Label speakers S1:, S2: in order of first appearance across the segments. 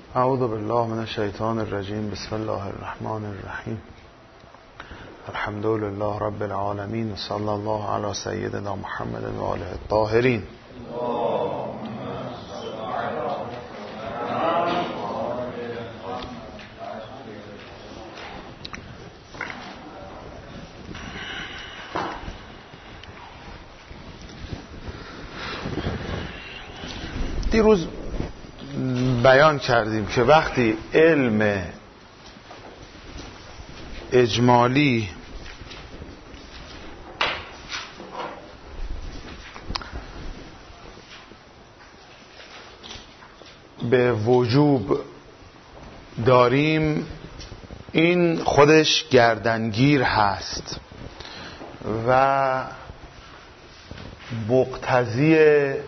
S1: اعوذ بالله من الشیطان الرجیم. بسم الله الرحمن الرحیم. الحمد لله رب العالمین و صلی الله علی سیدنا محمد و آله الطاهرین. دیروز بیان کردیم که وقتی علم اجمالی به وجوب داریم، این خودش گردنگیر هست و مقتضی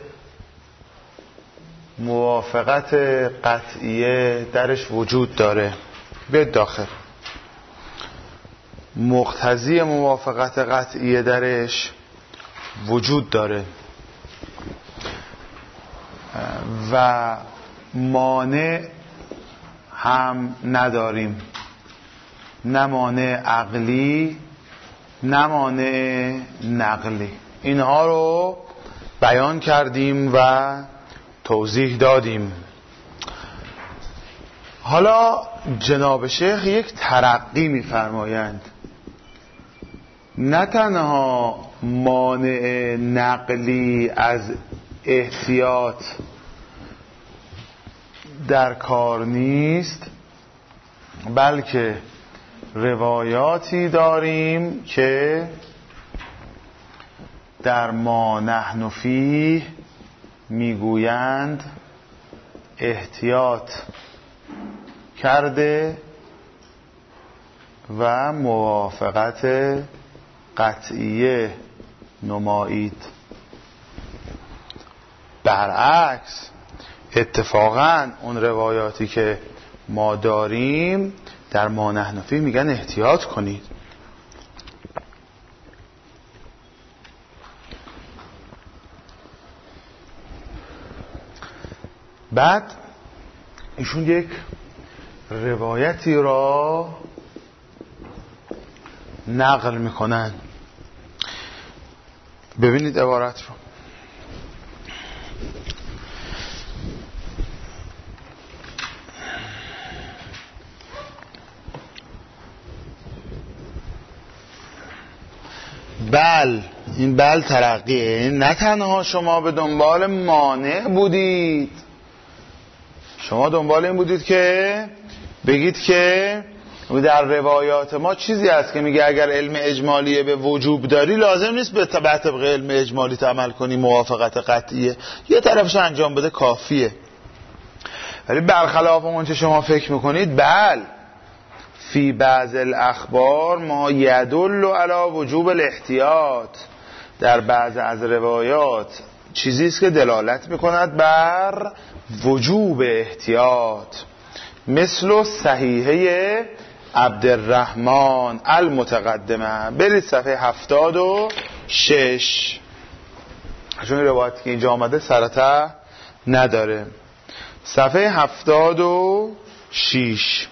S1: موافقت قطعیه درش وجود داره. به داخل مقتضی موافقت قطعیه درش وجود داره و مانع هم نداریم، نه مانع عقلی نه مانع نقلی. اینها رو بیان کردیم و توضیح دادیم. حالا جناب شیخ یک ترقی می‌فرمایند، نه تنها مانع نقلی از احتیاط در کار نیست، بلکه روایاتی داریم که در ما نحن فیه میگویند احتیاط کرده و موافقت قطعیه نمایید. برعکس اتفاقا اون روایاتی که ما داریم در ما نحن فیه میگن احتیاط کنید. بعد ایشون یک روایتی را نقل میکنن. ببینید عبارت رو. این بل ترقیه. نه تنها شما به دنبال مانع بودید، شما دنبال این بودید که بگید که در روایات ما چیزی هست که میگه اگر علم اجمالیه به وجوب داری لازم نیست به طبق علم اجمالی عمل کنی، موافقت قطعیه یه طرفش انجام بده کافیه. ولی برخلاف اون چه شما فکر میکنید، فی بعض الاخبار ما یدل علی وجوب الاحتیاط، در بعض از روایات چیزی است که دلالت میکند بر وجوب احتیاط، مثل صحیحه عبدالرحمن المتقدمه. برید صفحه 76، چون این روایتی که اینجا آمده سرته نداره. صفحه 76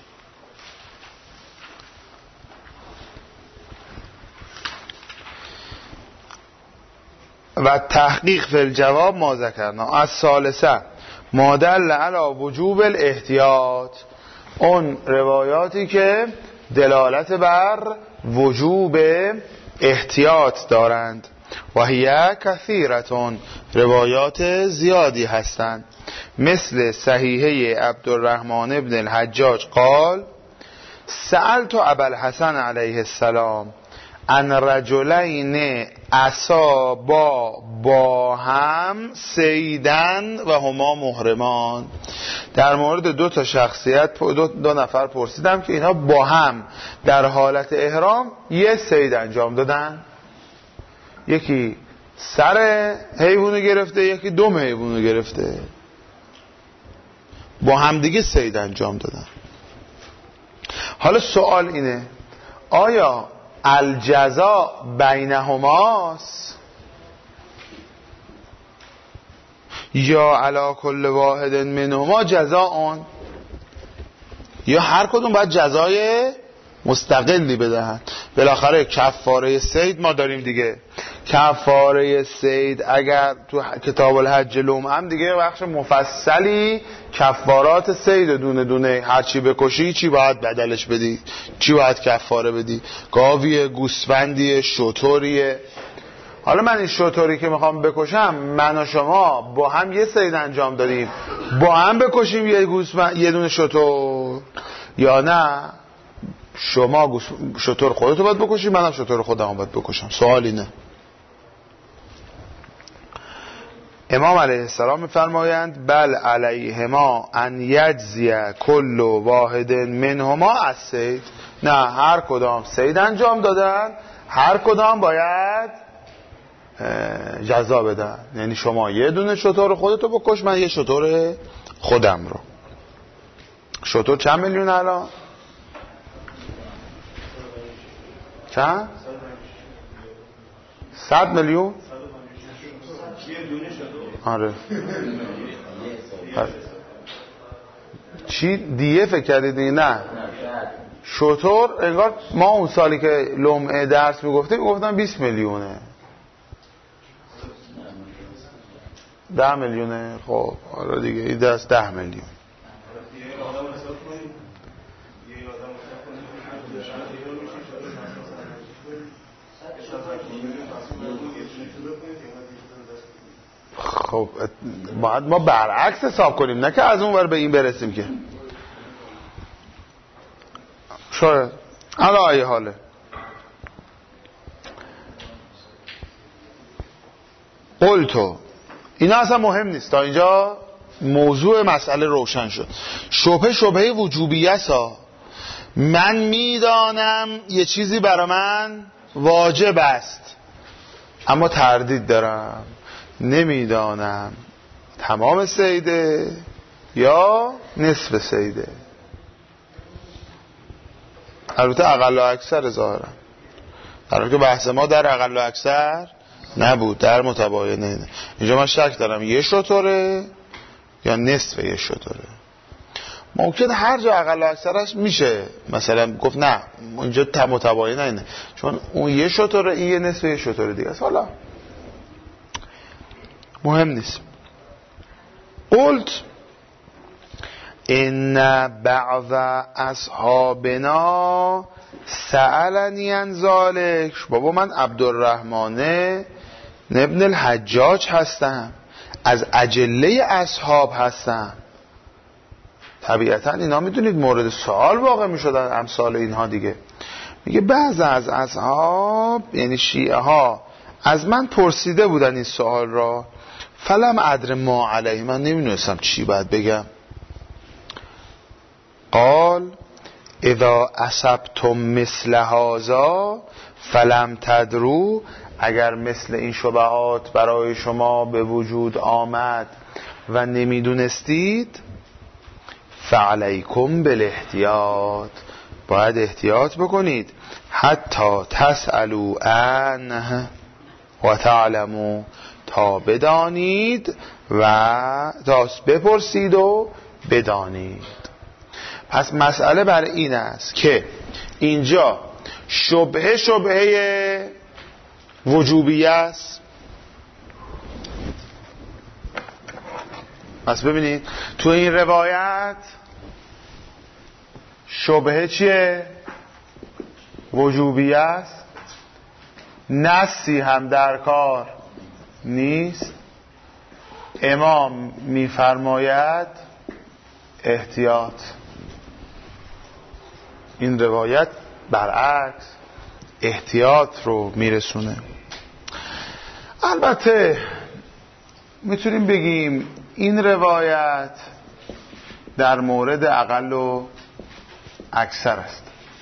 S1: و تحقیق فی الجواب ما ذکرنا از ثالثه ما دل علی وجوب الاحتیاط، اون روایاتی که دلالت بر وجوب احتیاط دارند. و هی کثیرتون، روایات زیادی هستند، مثل صحیحه عبدالرحمن ابن الحجاج قال سألت ابا الحسن علیه السلام ان رجلین اصابا با هم صیدن و هما محرمان. در مورد دو تا شخصیت دو نفر پرسیدم که اینا با هم در حالت احرام یه صید انجام دادن، یکی سر حیوانو گرفته یکی دم حیوانو گرفته، با هم دیگه صید انجام دادن. حالا سوال اینه، آیا الجزا بینهماست یا علی کل واحد منهما جزاء؟ یا هر کدوم باید جزای مستقلی بدهن. بالاخره کفاره صید ما داریم دیگه. کفاره صید اگر تو کتاب الحج لمعم دیگه بخش مفصلی کفارات صید دونه دونه، هر چی بکشی چی باید بدلش بدی، چی باید کفاره بدی، گاویه، گوسفندیه، شتریه. حالا من این شتری که میخوام بکشم، من و شما با هم یه صید انجام دادیم، با هم بکشیم یه دونه شتر، یا نه شما شتر خودتو باید بکشی، منم شتر خودم باید بکشم؟ سوال اینه. امام علیه السلام میفرمایند بل علیهما ان یجزی کل واحد منهما از صید. نه، هر کدام صید انجام دادن، هر کدام باید جزا بدن. یعنی شما یه دونه شتر خودتو بکش، من یه شتر خودم رو. شتر چند میلیون الان؟ چند؟ 100 میلیون؟ آره. چی دیگه فکر کردید؟ نه شتر انگار ما اون سالی که لمعه درس میگفتم 20 میلیونه، 10 میلیونه. خب آره دیگه، این دست 10 میلیون. خب باید ما برعکس حساب کنیم، نه که از اون ور به این برسیم که. شاید علی حاله. قلتو اینا اصلا مهم نیست، تا اینجا موضوع مسئله روشن شد. شبهه وجوبیه سا، من میدانم یه چیزی برای من واجب است اما تردید دارم، نمیدانم تمام صیده یا نصف صیده. البته اقل و اکثر ظاهرا، در حالی که بحث ما در اقل و اکثر نبود، در متباینه. اینجا من شک دارم یه شتره یا نصف یه شتره. ممکن هر جا اقل و اکثرش میشه مثلا گفت نه اینجا متباینه اینه، چون اون یه شتره، این یه نصف یه شتره دیگه است. حالا مهم نیست. قلت ان بعض اصحابنا سألنی عن ذلک. بابا من عبدالرحمن ابن الحجاج هستم، از اجله اصحاب هستم. طبیعتا اینا میدونید مورد سوال واقع میشدن امثال اینها دیگه. میگه بعض از اصحاب یعنی شیعه ها از من پرسیده بودن این سوال را، فلم ادر ما علیه، من نمیدونستم چی باید بگم. قال اذا اصبتم مثل هذا فلم تدرو، اگر مثل این شبهات برای شما به وجود آمد و نمیدونستید، فعلیکم بالاحتیاط، باید احتیاط بکنید، حتی تسألوا عنه و تعلموا، تا بدانید و تا بپرسید و بدانید. پس مسئله بر این است که اینجا شبهه وجوبیه است. پس ببینید تو این روایت شبهه چیه؟ وجوبیه است. نصی هم در کار نیست. امام میفرماید احتیاط. این روایت برعکس احتیاط رو میرسونه. البته میتونیم بگیم این روایت در مورد اقل و اکثر است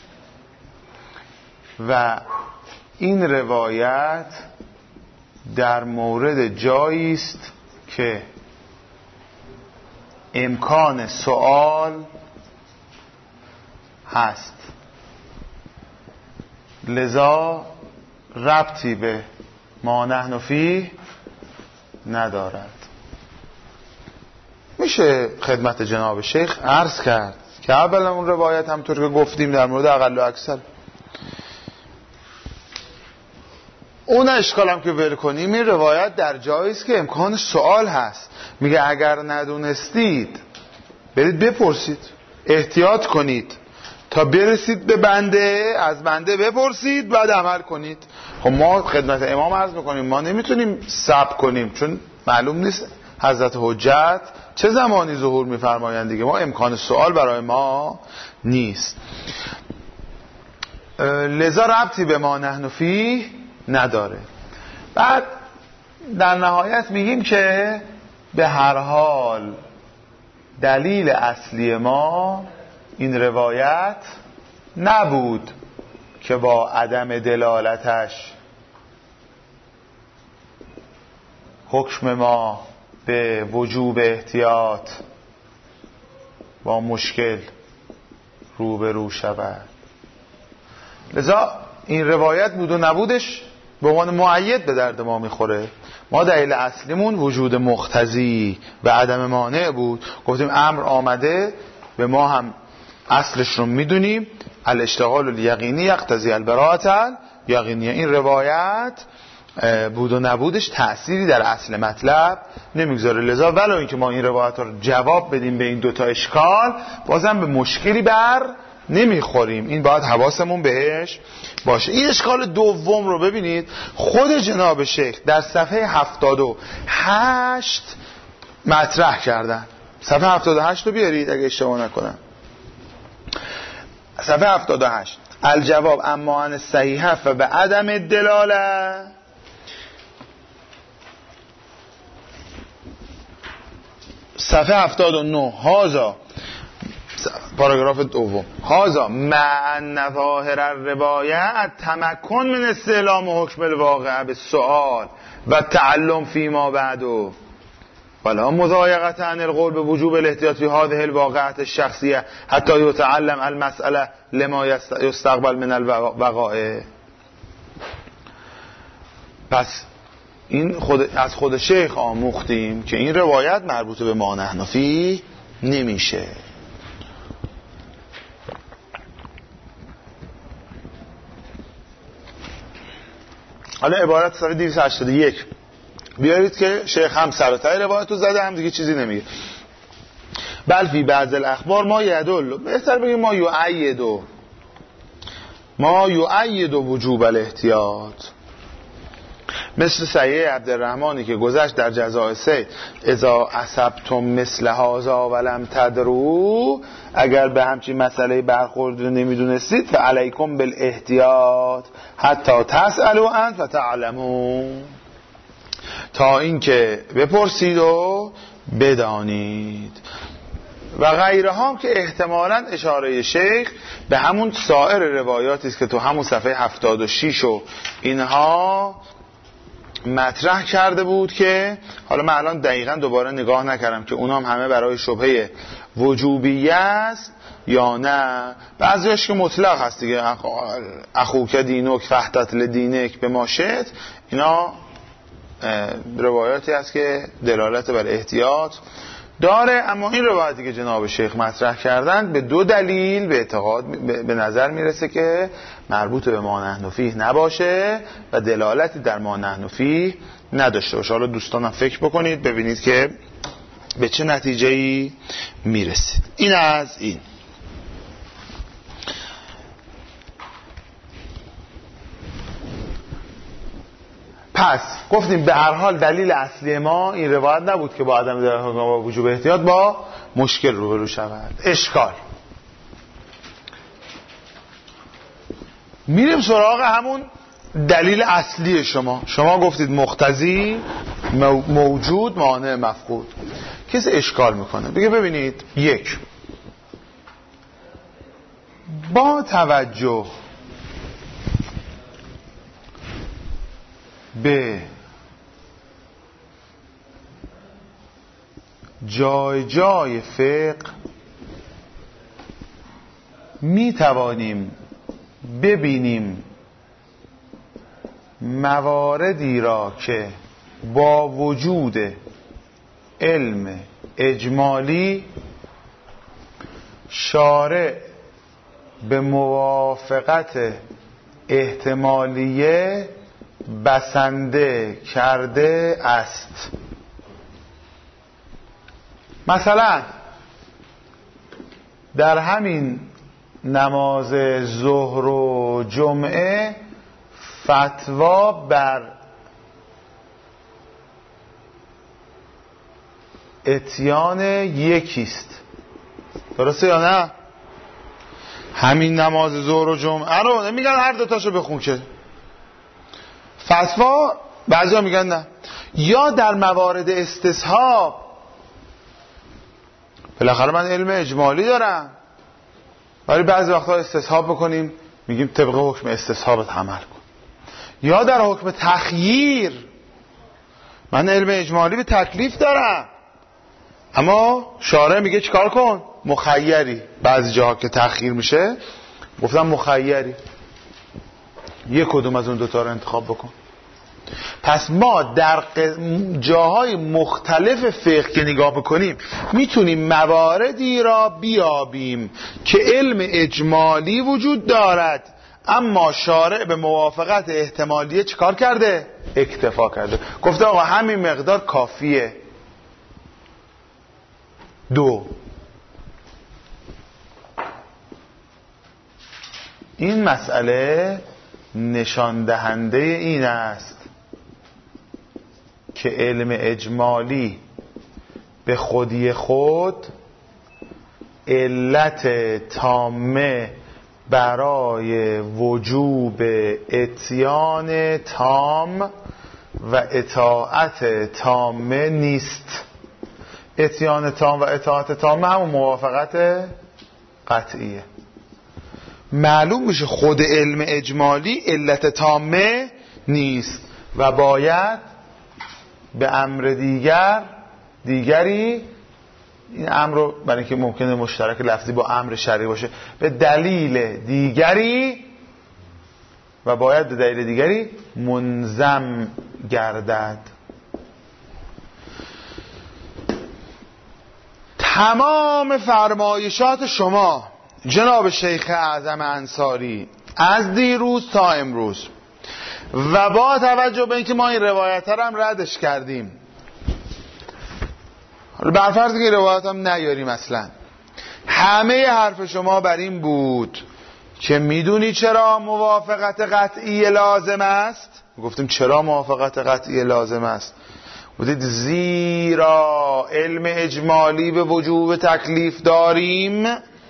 S1: و این روایت در مورد جایی است که امکان سوال هست، لذا ربطی به ما نحن فیه ندارد. میشه خدمت جناب شیخ عرض کرد که اولا اون روایت همونطور که گفتیم در مورد اقل و اکثر. اون اشکالم که ول کنیم، این روایت در جایی است که امکان سوال هست. میگه اگر ندونستید برید بپرسید، احتیاط کنید تا برسید به بنده، از بنده بپرسید بعد عمل کنید. خب ما خدمت امام عرض میکنیم ما نمیتونیم صبر کنیم، چون معلوم نیست حضرت حجت چه زمانی ظهور میفرمایند دیگه. ما امکان سوال برای ما نیست، لذا ربطی به ما نحن فیه نداره. بعد در نهایت میگیم که به هر حال دلیل اصلی ما این روایت نبود که با عدم دلالتش حکم ما به وجوب احتیاط با مشکل روبرو شود. لذا این روایت بود و نبودش به عنوان مؤید به درد ما میخوره. ما دلیل اصلیمون وجود مقتضی و عدم مانع بود. گفتیم امر آمده، به ما هم اصلش رو میدونیم، الاشتغال الیقینی یقتضی البراءة الیقینیه. این روایت بود و نبودش تأثیری در اصل مطلب نمیگذاره. لذا ولو اینکه ما این روایت رو جواب بدیم به این دوتا اشکال، بازم به مشکلی بر نمیخوریم. این باید حواسمون بهش باشه. این اشکال دوم رو ببینید، خود جناب شیخ در صفحه 78 مطرح کردن. صفحه 78 رو بیارید اگه اشتباه نکنم. صفحه 78 الجواب اما عن الصحیحه و به عدم الدلاله. صفحه 79 هازا پاراگراف دوم، هازا مع نظاهر الروایت تمکن من استعلام حکم الواقع به سؤال و تعلم فیما بعدو ولا مضایقه عن القول به وجوب الاحتیاط فی هذه الواقعه الشخصیه حتی یتعلم المساله لما یستقبل من الوقائع. پس این از خود شیخ آموختیم که این روایت مربوط به ما نحن فیه نمیشه. حالا عبارت صفحه 281 بیارید که شیخ هم سراتای روایت رو زده، هم دیگه چیزی نمیگه. بل فی بعض الاخبار ما یدل، بهتر بگیم ما یؤید وجوب الاحتیاط، مثل صحیح عبدالرحمنی که گذشت در جزاء سید اذا اصبتم مثل هذا ولم تدروا، اگر به همچین مسئله برخورد رو نمیدونستید فعلیکم بالاحتیاط حتی تسألوا عنه فتعلموا، تا اینکه بپرسید و بدانید. و غیرها هم که احتمالاً اشاره شیخ به همون سایر روایاتی است که تو همون صفحه 76 و اینها مطرح کرده بود، که حالا من الان دقیقاً دوباره نگاه نکردم که اونام همه برای شبهه وجوبیه است یا نه. بعضیش که مطلق هست دیگه، اخوک دینک فحتت لدینک به ما شئت، اینا روایاتی هست که دلالت بر احتیاط داره. اما این روایتی که جناب شیخ مطرح کردن به دو دلیل به اعتقاد به نظر میرسه که مربوط به ما نحن فیه نباشه و دلالتی در ما نحن فیه نداشته باشه. حالا دوستانم فکر بکنید ببینید که به چه نتیجه‌ای میرسید. این از این. پس گفتیم به هر حال دلیل اصلی ما این روایت نبود که با عدم دلالت با وجوب احتیاط با مشکل روبرو شود. اشکال. میریم سراغ همون دلیل اصلی شما گفتید مقتضی موجود مانع مفقود. کسی اشکال میکنه بگه ببینید، یک، با توجه به جای فقه می توانیم ببینیم مواردی را که با وجود علم اجمالی شارع به موافقت احتمالیه بسنده کرده است. مثلا در همین نماز ظهر و جمعه فتوا بر اتیان یکیست. درسته یا نه؟ همین نماز ظهر و جمعه رو نمیگن هر دوتاشو بخون که فتوا، بعضیا میگن نه. یا در موارد استصحاب، بالاخره من علم اجمالی دارم ولی بعضی وقتا استصحاب بکنیم میگیم طبق حکم استصحابت عمل کن. یا در حکم تخییر، من علم اجمالی به تکلیف دارم اما شارع میگه چیکار کن؟ مخیری. بعضی جاها که تخییر میشه گفتم مخیری، یک کدوم از اون دوتا رو انتخاب بکن. پس ما در جاهای مختلف فقه که نگاه بکنیم میتونیم مواردی را بیابیم که علم اجمالی وجود دارد اما شارع به موافقت احتمالیه چیکار کرده؟ اکتفا کرده، گفته آقا همین مقدار کافیه. 2. این مسئله نشان دهنده این است که علم اجمالی به خودی خود علت تامه برای وجوب اتیان تام و اطاعت تامه نیست. اتیان تام و اطاعت تامه همون موافقت قطعیه. معلوم میشه خود علم اجمالی علت تامه نیست و باید به امر دیگری، این امر رو برای اینکه ممکنه مشترک لفظی با امر شرعی باشه، به دلیل دیگری و باید به دلیل دیگری منظم گردد. تمام فرمایشات شما جناب شیخ اعظم انصاری از دیروز تا امروز و با توجه به اینکه ما این روایت هم ردش کردیم، برفرض که روایت هم نیاریم اصلا، همه حرف شما بر این بود که میدونی چرا موافقت قطعی لازم است؟ گفتیم چرا موافقت قطعی لازم است؟ بودید زیرا علم اجمالی به وجوب تکلیف داریم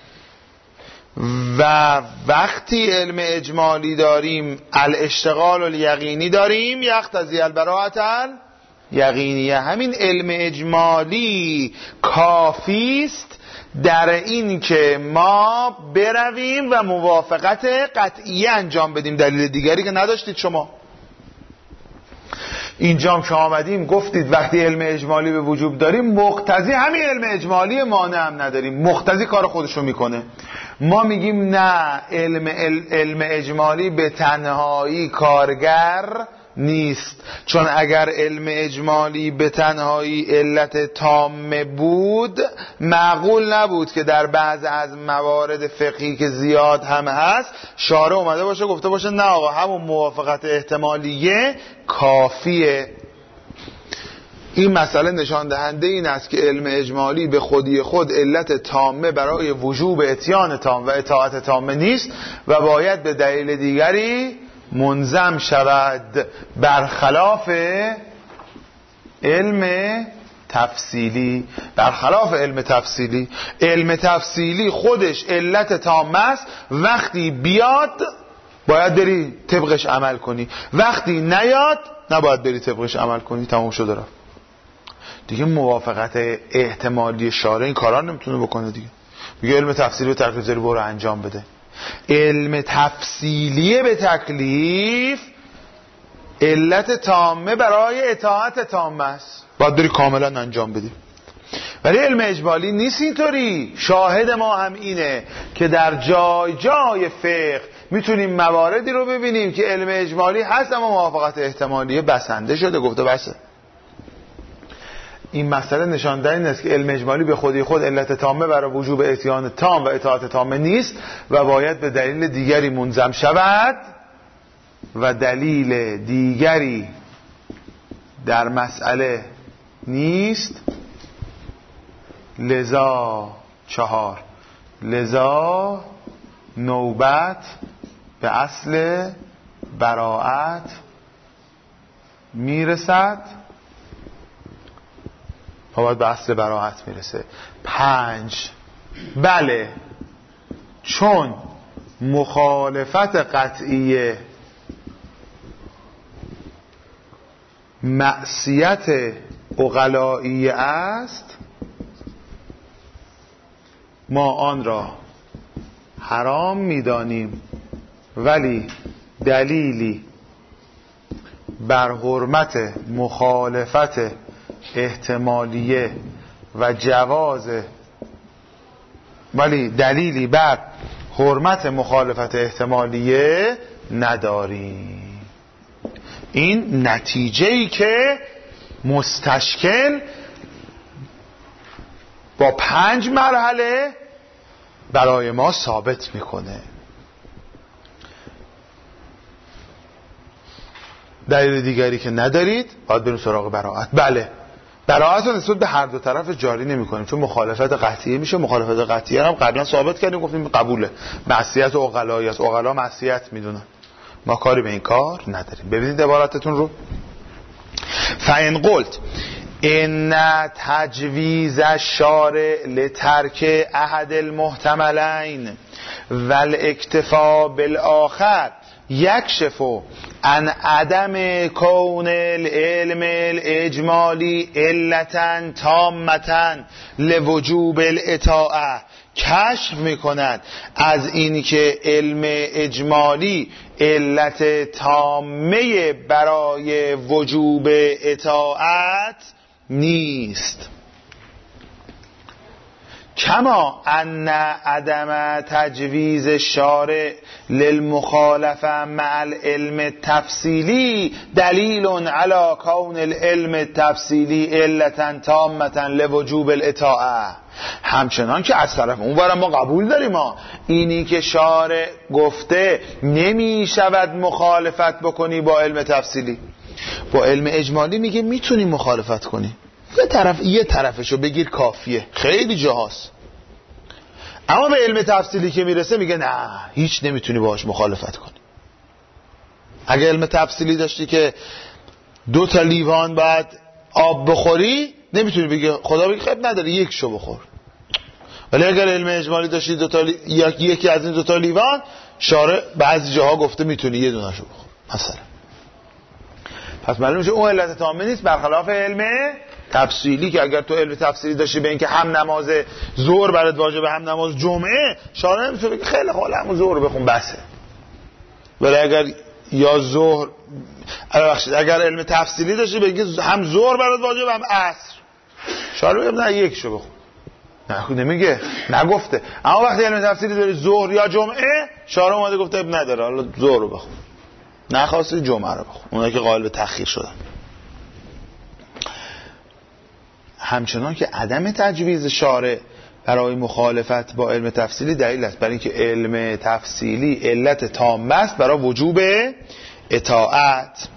S1: و وقتی علم اجمالی داریم الاشتغال الیقینی داریم یقتضی البراءة الیقینیه. همین علم اجمالی کافی است در این که ما برویم و موافقت قطعی انجام بدیم، دلیل دیگری که نداشتید شما. اینجام که آمدیم گفتید وقتی علم اجمالی به وجوب داریم مقتضی همین علم اجمالی مانع هم نداریم، مقتضی کار خودشو میکنه. ما میگیم نه، علم اجمالی به تنهایی کارگر نیست، چون اگر علم اجمالی به تنهایی علت تامه بود معقول نبود که در بعض از موارد فقهی که زیاد هم هست شارع اومده باشه گفته باشه نه آقا همون موافقت احتمالیه کافیه. این مسئله نشان دهنده این است که علم اجمالی به خودی خود علت تامه برای وجوب اتیان تام و اطاعت تامه نیست و باید به دلیل دیگری منظم شود، برخلاف علم تفصیلی. برخلاف علم تفصیلی، علم تفصیلی خودش علت تامه است، وقتی بیاد باید بری طبقش عمل کنی، وقتی نیاد نباید بری طبقش عمل کنی، تموم شده رفت دیگه. موافقت احتمالی شارع این کارا نمیتونه بکنه دیگه. میگه علم تفصیلی به تکلیف داری برو انجام بده. علم تفصیلی به تکلیف علت تامه برای اطاعت تامه است، باید بری کاملا انجام بدی. ولی علم اجمالی نیست اینطوری. شاهد ما هم اینه که در جای جای فقه میتونیم مواردی رو ببینیم که علم اجمالی هست اما موافقت احتمالیه بسنده شده، گفته بسه. این مسئله نشان دهنده این است که علم اجمالی به خودی خود علت تامه برای وجوب اتیان تام و اطاعت تامه نیست و باید به دلیل دیگری منظم شود و دلیل دیگری در مسئله نیست. لذا 4 لذا نوبت به اصل براءت میرسد و باید به اصل براءت میرسه. 5 بله چون مخالفت قطعیه معصیت عقلائیه است ما آن را حرام می‌دانیم ولی دلیلی بر حرمت مخالفت احتمالیه و جواز نداریم. این نتیجه‌ای که مستشکل با 5 مرحله برای ما ثابت میکنه. دلیل دیگری که ندارید باید بریم سراغ براءت. بله براءت رو نسبت به هر دو طرف جاری نمی کنیم چون مخالفت قطعیه میشه. مخالفت قطعیه هم قبلا ثابت کردیم گفتیم قبوله، معصیت و عقلایی است، عقلا معصیت میدونن، ما کاری به این کار نداریم. ببینید عبارتتون رو. فإن قلت ان تجویز الشارع لترک احد المحتملین والاکتفاء بالآخر یکشف عن عدم کون العلم الاجمالی علتا تامتا لوجوب الاطاعه، کشف میکند از اینی که علم اجمالی علت تامه برای وجوب اطاعت نیست. کما ان عدم تجویز الشارع للمخالفه مع العلم التفصیلی دلیل علی کون العلم التفصیلی علتا تامه لوجوب الاطاعه. همچنان که از طرف اون ما قبول داریم ما اینی که شارع گفته نمی شود مخالفت بکنی با علم تفصیلی، با علم اجمالی میگه میتونی مخالفت کنی، یه طرفشو بگیر کافیه، خیلی جاهاست. اما به علم تفصیلی که میرسه میگه نه هیچ نمیتونی باهاش مخالفت کنی. اگه علم تفصیلی داشتی که 2 تا لیوان بعد آب بخوری نمیتونی بگی خدا بگی خب نداره یکشو بخور. ولی اگر علم اجمالی داشتی یکی از این 2 تا لیوان شارع بعضی جاها گفته میتونی یه دونهشو بخور مثلا. پس معلوم میشه اون علت تامه نیست، برخلاف علم تفصیلی که اگر تو علم تفصیلی داشتی به این که هم نماز ظهر برات واجبه هم نماز جمعه، شارع نمیتونه بگه خیلی خوب همون ظهر بخون بسه. ولی اگر یا ظهر اگر علم تفصیلی داشتی بگی هم ظهر برات واجبه هم عصر، شارع میگه نه یکشو بخون. نه نمیگه، نگفته. اما وقتی علم تفصیلی داری ظهر یا جمعه، شارع اومده گفته اب نداره حالا ظهر رو بخون، نخواستی جمعه رو بخون، اونایی که قائل به تأخیر شدن. همچنان که عدم تجویز شارع برای مخالفت با علم تفصیلی دلیل است برای اینکه علم تفصیلی علت تامه است برای وجوب اطاعت.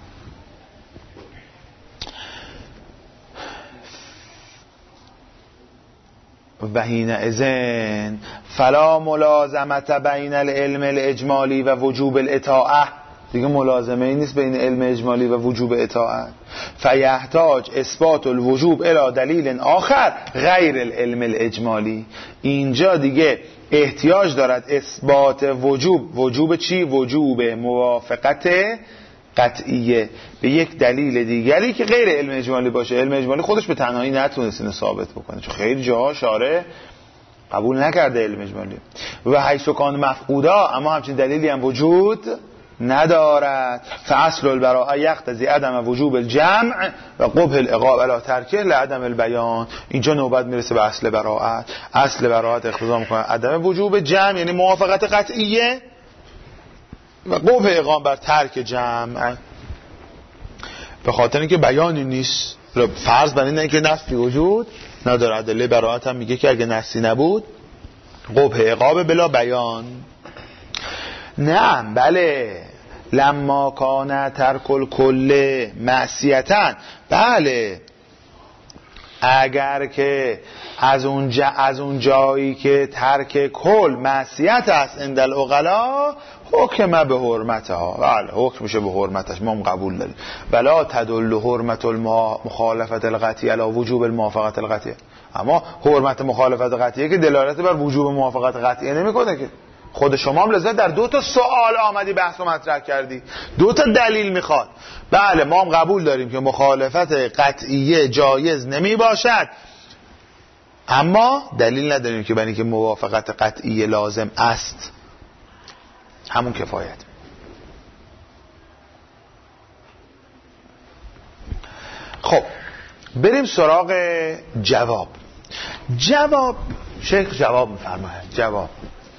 S1: و حینئذ فلا ملازمت بین العلم الاجمالی و وجوب الاطاعه، دیگه ملازمه ای نیست بین علم اجمالی و وجوب اطاعت. فیحتاج اثبات الوجوب الی دلیل آخر غیر العلم الاجمالی، اینجا دیگه احتیاج دارد اثبات وجوب چی؟ وجوب موافقت قطعیه به یک دلیل دیگری که غیر علم اجمالی باشه. علم اجمالی خودش به تنهایی نتونست اینو ثابت بکنه چون خیلی جاها شارع قبول نکرده علم اجمالی. و حیث کان مفقودا، اما همچین دلیلی هم وجود ندارد. فاصل البراءه یقتضی عدم وجوب الجمع و قبح العقاب علی ترکه لعدم البیان. اینجا نوبت میرسه به اصل براءت. اصل براءت اقتضا میکنه عدم وجوب جمع یعنی موافقت قطعیه و قبح اقام بر ترک جمع، به خاطر اینکه بیانی نیست فرض بر اینه که نصی وجود نداره. ادله براءت هم میگه که اگه نصی نبود قبح عقاب بلا بیان. نعم بله. لما کان ترک الکل معصیتن، بله اگر که از اون جایی که ترک کل معصیت است عند العقلا حکم به حرمتها، بله حکم میشه به حرمتش، ما هم قبول داریم. ولا تدل حرمت مخالفت القطعی علی وجوب الموافقت القطعی، اما حرمت مخالفت قطعیه که دلالت بر وجوب موافقت قطعیه نمیکنه که. خود شما هم لذت در 2 تا سوال آمدی بحث و مطرح کردی، 2 تا دلیل میخواد. بله ما هم قبول داریم که مخالفت قطعیه جایز نمی باشد، اما دلیل نداریم که برای که موافقت قطعیه لازم است. همون کفایت. خب بریم سراغ جواب. شیخ جواب میفرماید. جواب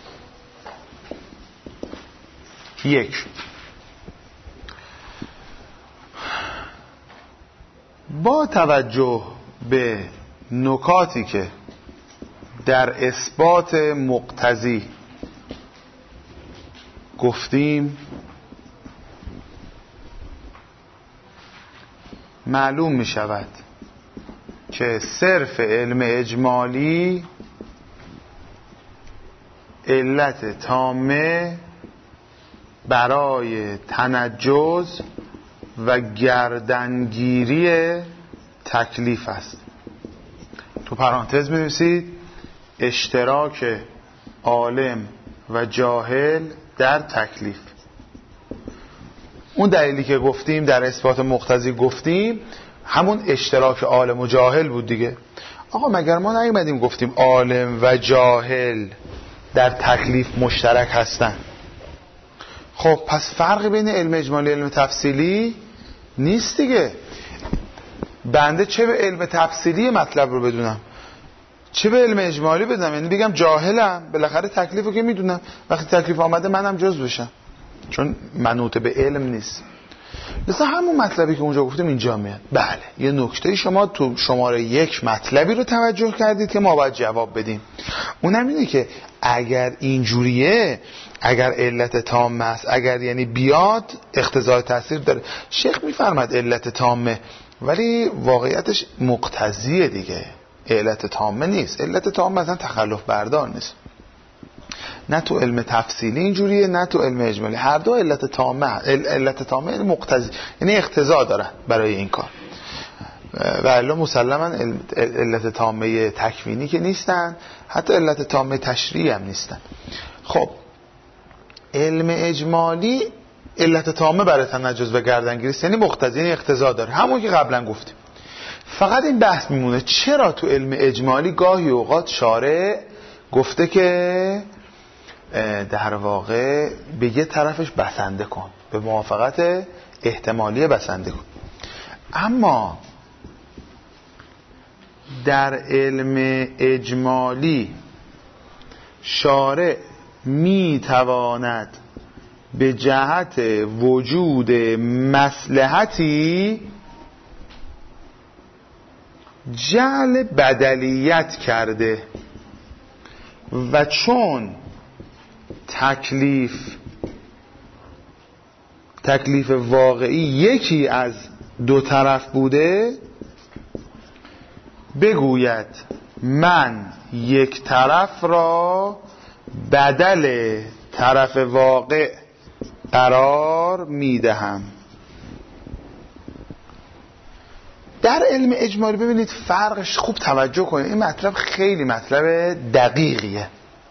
S1: 1. با توجه به نکاتی که در اثبات مقتضی گفتیم معلوم می شود که صرف علم اجمالی علت تامه برای تنجز و گردنگیری تکلیف است. تو پرانتز می‌نویسید اشتراک عالم و جاهل در تکلیف. اون دلیلی که گفتیم در اثبات مقتضی گفتیم همون اشتراک عالم و جاهل بود دیگه. آقا مگر ما نیومدیم گفتیم عالم و جاهل در تکلیف مشترک هستن؟ خب پس فرقی بین علم اجمالی و علم تفصیلی نیست دیگه. بنده چه به علم تفصیلی مطلب رو بدونم چه به علم اجمالی بدونم، یعنی بگم جاهلم بالاخره تکلیف رو که میدونم، وقتی تکلیف آمده منم جز بشم، چون منوط به علم نیست. مثلا همون مطلبی که اونجا گفتیم اینجا میاد. بله یه نکته شما تو شماره 1 مطلبی رو توجه کردید که ما باید جواب بدیم. اونم اینه که اگر اینجوریه، اگر علت تامه است، اگر یعنی بیاد اقتضای تاثیر داره. شیخ میفرماد علت تامه، ولی واقعیتش مقتضیه دیگه، علت تامه نیست. علت تامه مثلا تخلف بردار نیست. نه تو علم تفصیلی اینجوریه نه تو علم اجمالی. هر دو علت تامه یعنی مقتضی، یعنی اقتضا دارن برای این کار. و الا مسلما علت تامه تکوینی که نیستن، حتی علت تامه تشریعی هم نیستن. خب علم اجمالی علت تامه برای تنجز و گردنگیری یعنی مقتضی، یعنی اقتضا داره، همون که قبلا گفتیم. فقط این بحث میمونه چرا تو علم اجمالی گاهی اوقات شارع گفته که در واقع به یه طرفش بسنده کن، به موافقت احتمالی بسنده کن. اما در علم اجمالی شارع میتواند به جهت وجود مصلحتی جعل بدلیت کرده و چون تکلیف واقعی یکی از دو طرف بوده، بگوید من یک طرف را بدل طرف واقع قرار میدهم. در علم اجمالی ببینید فرقش، خوب توجه کنید، این مطلب خیلی مطلب دقیقیه.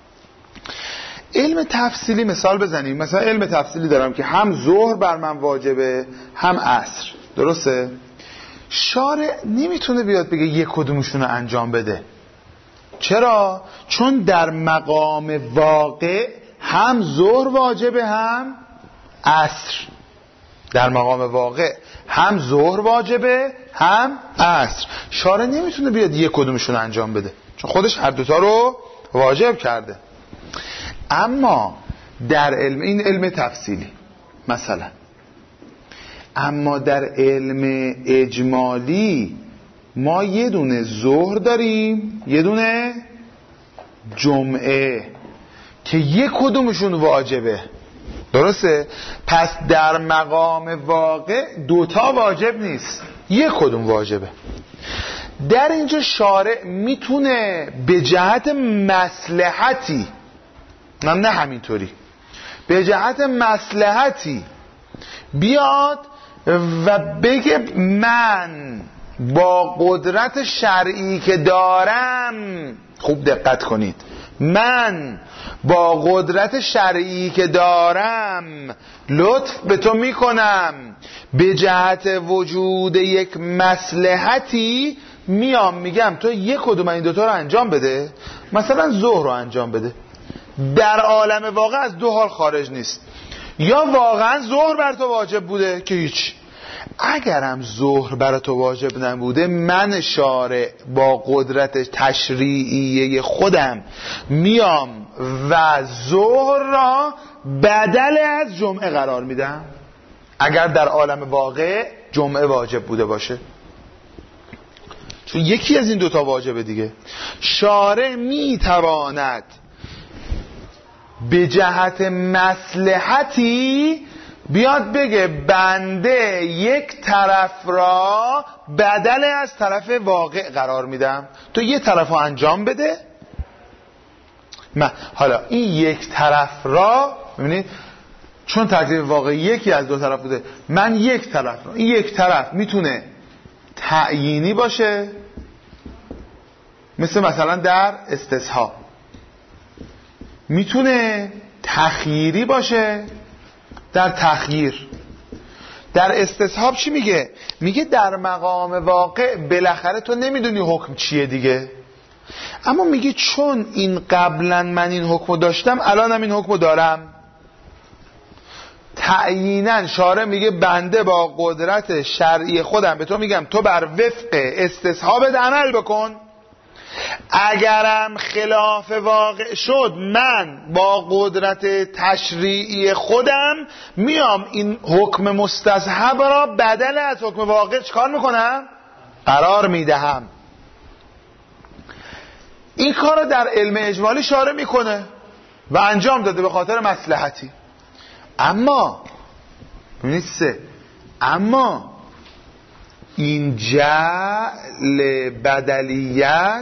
S1: علم تفصیلی مثال بزنیم، مثلا علم تفصیلی دارم که هم ظهر بر من واجبه هم عصر، درسته؟ شارع نمیتونه بیاد بگه یک کدومشون رو انجام بده. چرا؟ چون در مقام واقع هم ظهر واجبه هم عصر. در مقام واقع هم ظهر واجبه هم عصر. شارع نمیتونه بیاد یک کدومشون رو انجام بده چون خودش هر دوتا رو واجب کرده. اما در این علم تفصیلی مثلا، اما در علم اجمالی ما یه دونه ظهر داریم، یه دونه جمعه که یک کدومشون واجبه. درسته؟ پس در مقام واقع دوتا واجب نیست، یک کدوم واجبه. در اینجا شارع میتونه به جهت مصلحتی، نه همینطوری، به جهت مصلحتی بیاد و بگه من با قدرت شرعی که دارم، خوب دقت کنید، من با قدرت شرعی که دارم لطف به تو میکنم، به جهت وجود یک مصلحتی میام میگم تو یک کدوم این دوتا رو انجام بده، مثلا ظهر رو انجام بده. در عالم واقع از دو حال خارج نیست، یا واقعا ظهر بر تو واجب بوده که هیچ، اگرم ظهر بر تو واجب نبوده، من شارع با قدرت تشریعی خودم میام و ظهر را بدل از جمعه قرار میدم، اگر در عالم واقع جمعه واجب بوده باشه، چون یکی از این دوتا واجبه دیگه. شارع میتواند به جهت مصلحتی بیاد بگه بنده یک طرف را بدل از طرف واقع قرار میدم، تو یه طرف رو انجام بده. حالا این یک طرف را ببینید، چون تکلیف واقع یکی از دو طرف بوده، من یک طرف را، این یک طرف میتونه تعیینی باشه، مثلا در استصحاب، میتونه تخییری باشه در تخییر. در استصحاب چی میگه؟ میگه در مقام واقع بالاخره تو نمیدونی حکم چیه دیگه، اما میگه چون این قبلا من این حکم داشتم الانم این حکم دارم. تعییناً شارع میگه بنده با قدرت شرعی خودم به تو میگم تو بر وفق استصحابت عمل بکن، اگرم خلاف واقع شد من با قدرت تشریعی خودم میام این حکم مستصحب را بدل از حکم واقع چکار میکنم؟ قرار میدهم. این کار رو در علم اجمالی شارع میکنه و انجام داده به خاطر مصلحتی. اما ببینید اما این جعل بدلیت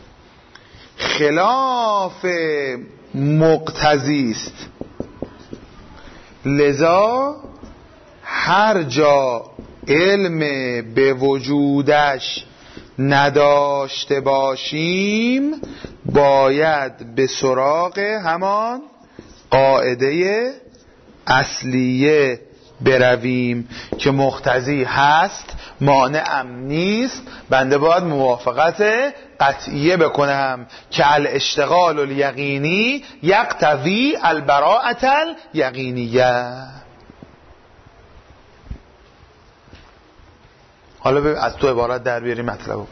S1: خلاف مقتضی است، لذا هر جا علم به وجودش نداشته باشیم باید به سراغ همان قاعده اصلیه برویم که مقتضی هست مانعم نیست، بنده باید موافقت قطعیه بکنم که الاشتغال الیقینی یقتضی البراءة الیقینیه. حالا ببین از تو عبارت در بیاری مطلبو.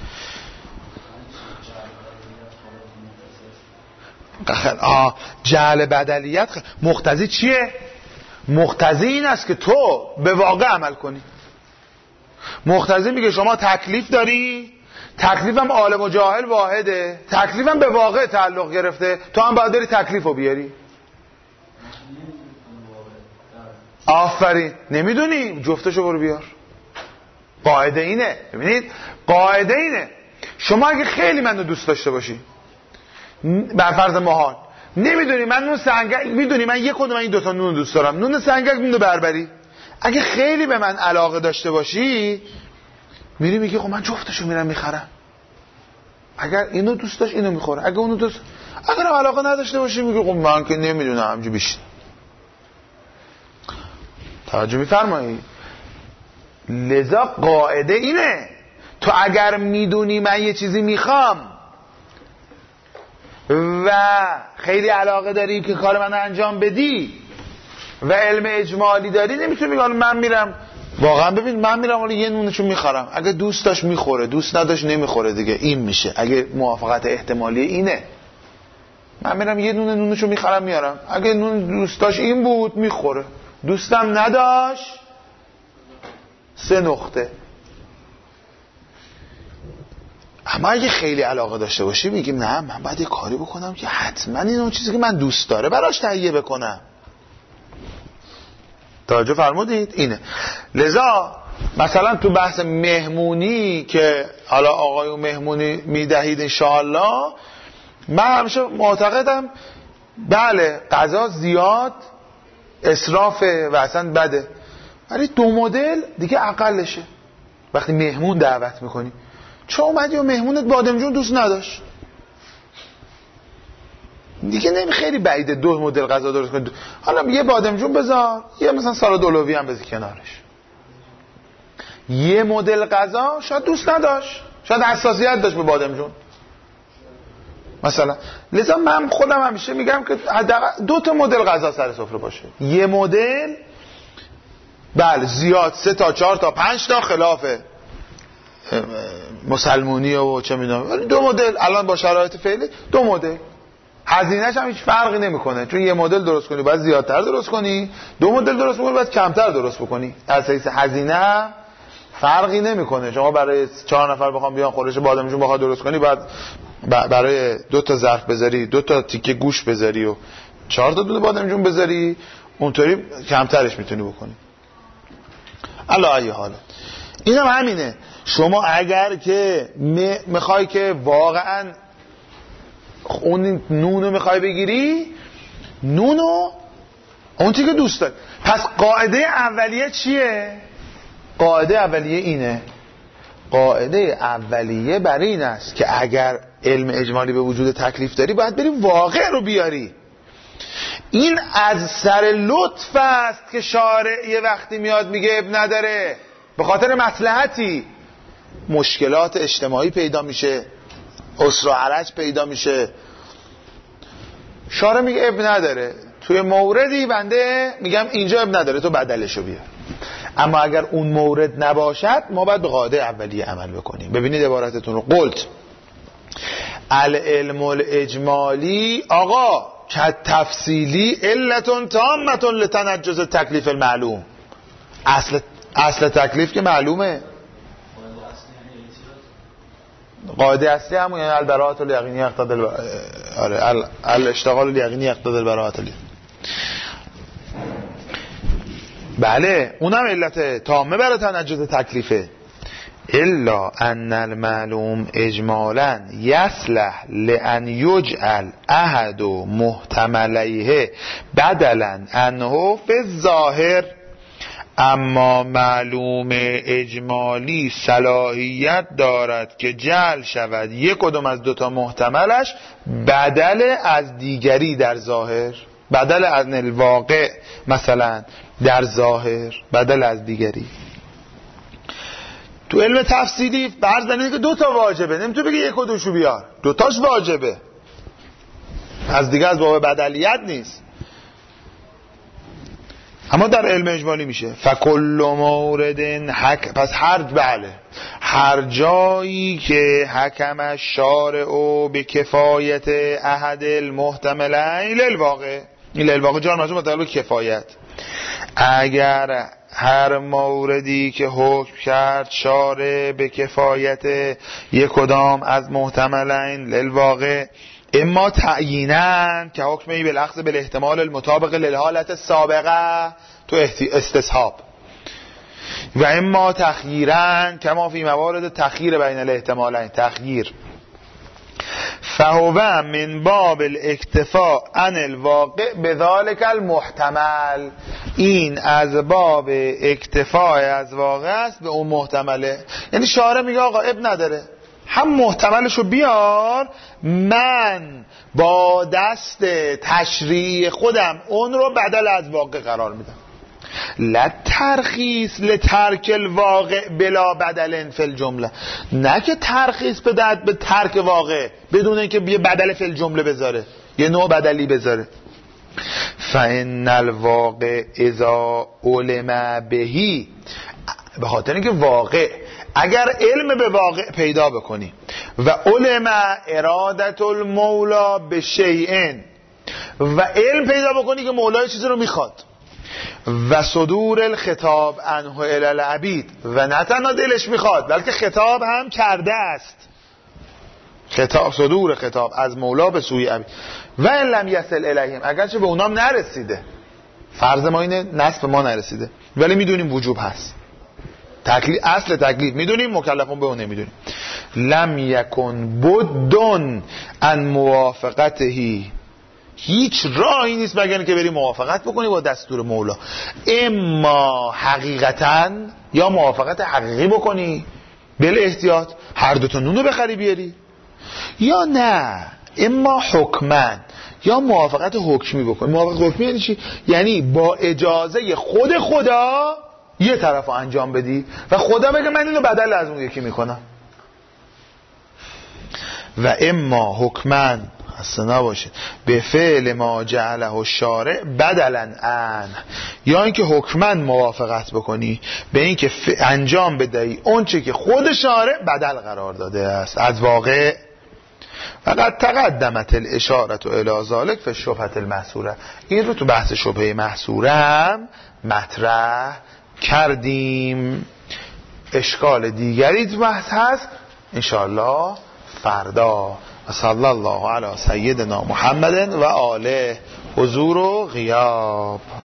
S1: جعل بدلیت مقتضی چیه؟ مقتضی این است که تو به واقع عمل کنی. مقتضی میگه شما تکلیف داری، تکلیفم عالم و جاهل واحده، تکلیفم به واقع تعلق گرفته، تو هم باید داری تکلیفو بیاری. آفرین، نمیدونی جفتشو برو بیار. قاعده اینه، ببینید قاعده اینه، شما اگه خیلی منو دوست داشته باشی، بر فرض محال نمیدونی من نون سنگک، میدونی من یک کدوم این دوتا نون دوست دارم، نون سنگک نون بربری، اگه خیلی به من علاقه داشته باشی میری میگی خب من جفتشو میرم میخرم، اگر اینو دوست داشت اینو میخوره، اگه اونو دوست، اگر علاقه نداشته باشی میگی خب من که نمیدونم همجوری بیشتر. توجه میفرمایید؟ لذا قاعده اینه، تو اگر میدونی من یه چیزی میخوام و خیلی علاقه داری که کار من انجام بدی و علم اجمالی داری، نمیتونی بگی من میرم واقعا ببین من میرم ولی یه نونشو میخورم، اگه دوست داشت میخوره، دوست نداشت نمیخوره دیگه، این میشه اگه موافقت احتمالی اینه. من میرم یه نونشو میخورم میارم، اگه نون دوست داشت این بود میخوره، دوستم نداشت 3 نقطه. اما اگه خیلی علاقه داشته باشی میگیم نه من باید یه کاری بکنم که حتما این اون چیزی که من دوست داره براش تهیه بکنم. توجه فرمودید؟ اینه. لذا مثلا تو بحث مهمونی که حالا آقایون مهمونی میدهید انشاءالله، من همیشه معتقدم بله غذا زیاد اسرافه و اصلا بده، ولی 2 مدل دیگه اقلشه وقتی مهمون دعوت میکنی. چون اومدی و مهمونت بادمجون دوست نداشت دیگه نمی خیلی بعیده 2 مدل غذا درست کنی، حالا یه بادمجون بذار، یه مثلا سالاد اولوی هم بذار کنارش. یه مدل غذا شاید دوست نداشت، شاید حساسیت داشت به بادمجون مثلا. لذا من خودم همیشه میگم که حداقل 2 مدل غذا سر سفره باشه. یه مدل بله زیاد 3 تا 4 تا 5 تا خلاف مسلمونی و چه میدونم، ولی 2 مدل الان با شرایط فعلی 2 مدل هزینه‌اش هم هیچ فرقی نمیکنه، چون یه مدل درست کنی باید زیادتر درست کنی، 2 مدل درست کنی باید کمتر درست بکنی. از حیث هزینه فرقی نمیکنه. شما برای 4 نفر بخوام بیان خورش بادمجون بخواد درست کنی باید برای 2 تا ظرف بذاری، 2 تا تیکه گوش بذاری و 4 تا دونه بادمجون بذاری، اونطوری کمترش میتونی بکنی. علی ای حال اینم همینه. شما اگر که میخوای که واقعا اون نونو میخوای بگیری، نونو اون چیزی که دوست داری، پس قاعده اولیه چیه؟ قاعده اولیه اینه، قاعده اولیه بر این است که اگر علم اجمالی به وجود تکلیف داری باید بری واقع رو بیاری. این از سر لطف است که شارع یه وقتی میاد میگه اب نداره، به خاطر مصلحتی مشکلات اجتماعی پیدا میشه، اسر و عرج پیدا میشه، شارع میگه اب نداره. توی موردی بنده میگم اینجا اب نداره تو بدلشو بیار. اما اگر اون مورد نباشد ما باید به قاعده اولیه عمل بکنیم. ببینید عبارتتون رو، قلت العلم الاجمالی آقا که تفصیلی علتون تامتون لتنجز تکلیف المعلوم. اصل تکلیف که معلومه، قاعده اصلی همون یعنی البراءة الیقینی یقتضی الاشتغال الیقینی یقتضی البراءة الیقینی. بله اونم علت تامه برای تنجز تکلیفه. الا ان المعلوم اجمالا یصلح لان یجعل احد محتملیه بدلا عنه فی الظاهر. اما معلوم اجمالی صلاحیت دارد که جعل شود یک کدام از 2 تا محتملش بدل از دیگری در ظاهر، بدل از الواقع مثلا در ظاهر بدل از دیگری. تو علم تفصیلی فرض دارید که 2 تا واجبه، نمیتونی بگی یک و دوشو بیار، 2 تاش واجبه، از دیگه از باب بدلیت نیست. اما در علم اجمالی میشه فکل مورد پس هر جایی که حکم شارع به کفایت احد المحتملین للواقع، این للواقع جار مجرور مطابق کفایت، اگر هر موردی که حکم کرد شارع به کفایت یک کدام از محتملین للواقع، اما تعیینن که حکمی بالاخذ بالاحتمال المطابق للحالت السابقه تو استصحاب، و اما تخییرن کما فی موارد تخییر بین الاحتمالین تخییر، فهو من باب الاکتفاء عن الواقع بذلك المحتمل. این از باب اکتفاء از واقع است به اون محتمله. یعنی شارع میگه آقا اب نداره، هم محتملشو بیار، من با دست تشریع خودم اون رو بدل از واقع قرار میدم. لا ترخیص لترک الواقع بلا بدل فی الجمله، نه که ترخیص بده به ترک واقع بدون اینکه یه بدل فی الجمله بذاره، یه نوع بدلی بذاره. فان الواقع اذا علم بهی، به خاطر اینکه واقع اگر علم به واقع پیدا بکنی و علم ارادت المولا به شیئن، و علم پیدا بکنی که مولای چیزی رو میخواد، و صدور الخطاب عنه الی العبید، و نه تنها دلش میخواد بلکه خطاب هم کرده است، خطاب صدور خطاب از مولا به سوی عبید و ان لم یصل الیهم، اگرچه به اونام نرسیده، فرض ما اینه نصب ما نرسیده ولی میدونیم وجوب هست، تکلیف اصل تکلیف میدونیم، مکلفون به اون نمیدونیم. لم یکن بدن ان موافقتهی، هیچ راهی نیست مگر اینکه بری موافقت بکنی با دستور مولا، اما حقیقتا یا موافقت حقیقی بکنی بل احتیاط، هر دوتا نونو بخری بیاری، یا نه اما حکمن یا موافقت حکمی بکنی. موافقت حکمی یعنی چی؟ یعنی با اجازه خود خدا یه طرف رو انجام بدی و خدا بگه من اینو بدل از اون یکی میکنم. و اما حکمن اصلا نباشه به فعل ما جعله الشارع بدلا ان، یا اینکه حکمن موافقت بکنی به اینکه انجام بدهی اون چه که خود شارع بدل قرار داده است از واقع. فقط تقدمت الاشاره الی ذلک فی الشبهه المحصوره، این رو تو بحث شبهه محصوره هم مطرح کردیم. اشکال دیگری تو بحث هست انشاءالله فردا. و صلی الله علی سیدنا محمد و آله حضور و غیاب.